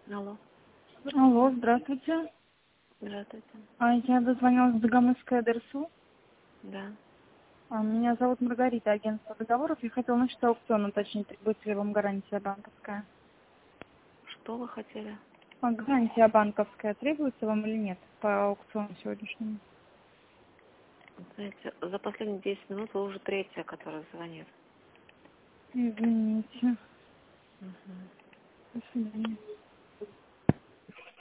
Алло, Алло, здравствуйте. здравствуйте. Я дозвонилась в Дагомысское ДРСУ. Да. Меня зовут Маргарита, агентство договоров. Я хотела насчет аукциона уточнить, будет ли вам гарантия банковская. Что вы хотели? Гарантия банковская требуется вам или нет по аукциону сегодняшнему? Знаете, за последние 10 минут вы уже третья, которая звонит. Извините. Мгм. До свидания.